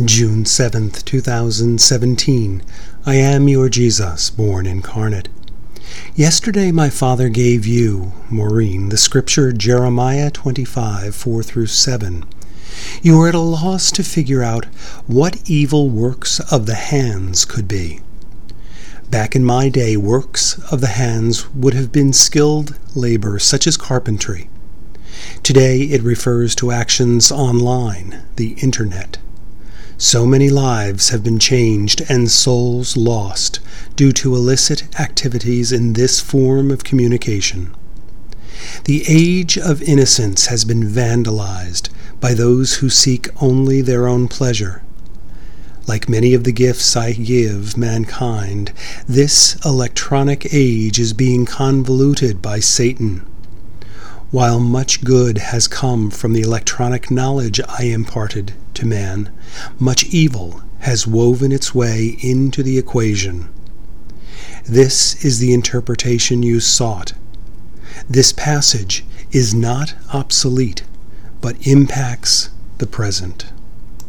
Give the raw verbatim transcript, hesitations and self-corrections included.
June seventh, two thousand seventeen. I am your Jesus, born incarnate. Yesterday my Father gave you, Maureen, the scripture Jeremiah twenty-five, four through seven. You were at a loss to figure out what evil works of the hands could be. Back in my day, works of the hands would have been skilled labor such as carpentry. Today it refers to actions online, the internet. So many lives have been changed and souls lost due to illicit activities in this form of communication. The age of innocence has been vandalized by those who seek only their own pleasure. Like many of the gifts I give mankind, this electronic age is being convoluted by Satan. While much good has come from the electronic knowledge I imparted to man, much evil has woven its way into the equation. This is the interpretation you sought. This passage is not obsolete, but impacts the present.